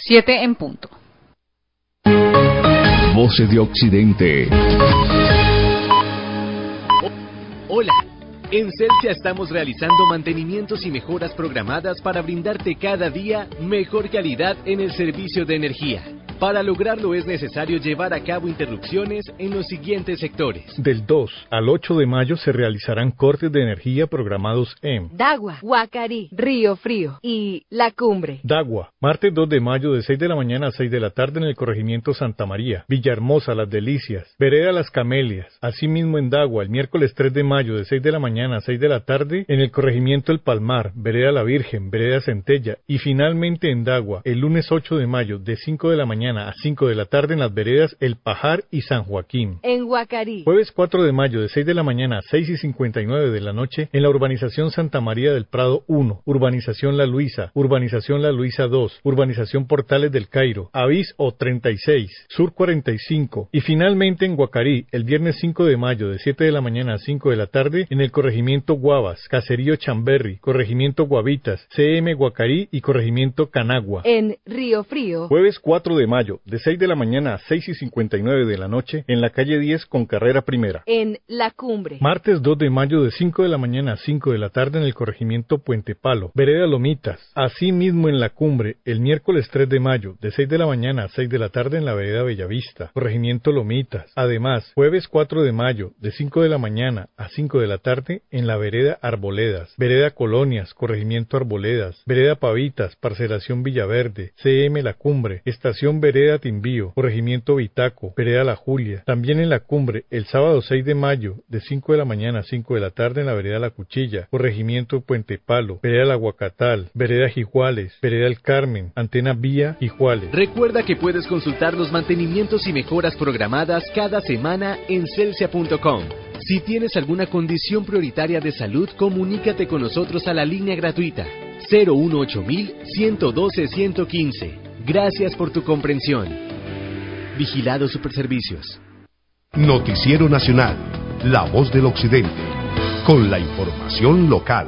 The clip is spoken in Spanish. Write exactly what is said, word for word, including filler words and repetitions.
Siete en punto. Voces de Occidente. Hola. En Celsia estamos realizando mantenimientos y mejoras programadas para brindarte cada día mejor calidad en el servicio de energía. Para lograrlo es necesario llevar a cabo interrupciones en los siguientes sectores. Del dos al ocho de mayo se realizarán cortes de energía programados en Dagua, Guacarí, Río Frío y La Cumbre. Dagua, martes dos de mayo de seis de la mañana a seis de la tarde en el corregimiento Santa María, Villahermosa, Las Delicias, Vereda Las Camelias. Asimismo en Dagua, el miércoles tres de mayo de seis de la mañana a seis de la tarde en el corregimiento El Palmar, Vereda La Virgen, Vereda Centella. Y finalmente en Dagua, el lunes ocho de mayo de cinco de la mañana a cinco de la tarde en las veredas El Pajar y San Joaquín. En Guacarí. Jueves cuatro de mayo de seis de la mañana a seis y cincuenta y nueve de la noche en la urbanización Santa María del Prado uno, urbanización La Luisa, urbanización La Luisa dos, urbanización Portales del Cairo, Avís o treinta y seis, Sur cuarenta y cinco. Y finalmente en Guacarí, el viernes cinco de mayo de siete de la mañana a cinco de la tarde en el corregimiento Guavas, Caserío Chamberry, corregimiento Guavitas, C M Guacarí y corregimiento Canagua. En Río Frío. Jueves cuatro de mayo de seis de la mañana a seis y cincuenta y nueve de la noche en la calle diez con carrera primera. En La Cumbre. Martes dos de mayo de cinco de la mañana a cinco de la tarde en el corregimiento Puente Palo, Vereda Lomitas. Asimismo en La Cumbre, el miércoles tres de mayo de seis de la mañana a seis de la tarde en la Vereda Bellavista, corregimiento Lomitas. Además, jueves cuatro de mayo de cinco de la mañana a cinco de la tarde en la Vereda Arboledas, Vereda Colonias, corregimiento Arboledas, Vereda Pavitas, parcelación Villaverde, C M La Cumbre, estación Vereda Timbío, corregimiento Vitaco, Vereda La Julia. También en La Cumbre, el sábado seis de mayo, de cinco de la mañana a cinco de la tarde en la Vereda La Cuchilla, corregimiento Puente Palo, Vereda La Guacatal, Vereda Jijuales, Vereda El Carmen, Antena Vía Jijuales. Recuerda que puedes consultar los mantenimientos y mejoras programadas cada semana en celsia punto com. Si tienes alguna condición prioritaria de salud, comunícate con nosotros a la línea gratuita cero uno ocho mil ciento doce ciento quince. Gracias por tu comprensión. Vigilado Superservicios. Noticiero Nacional, La Voz del Occidente, con la información local.